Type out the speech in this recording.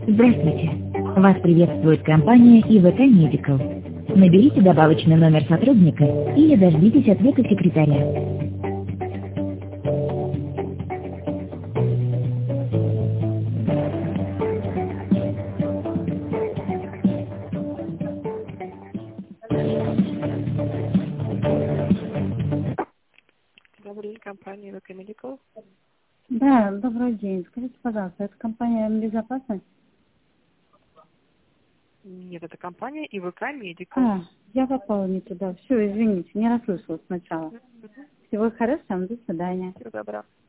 Здравствуйте. Вас приветствует компания ИВК Medical. Наберите добавочный номер сотрудника или дождитесь ответа секретаря. Добрый день, компания ВК Medical. Да, добрый день. Скажите, пожалуйста, это компания «Безопасность»? Нет, это компания ИВК Medical. А, я попала не туда. Все, извините, не расслышала сначала. Всего хорошего, до свидания. Всего доброго.